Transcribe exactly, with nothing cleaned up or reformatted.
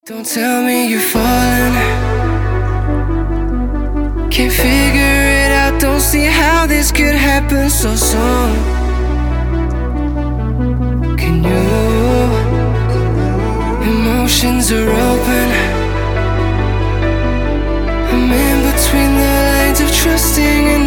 Don't tell me you're falling. Can't figure it out, don't see how this could happen so soon. Can you? Emotions are open. I'm in between the lines of trusting and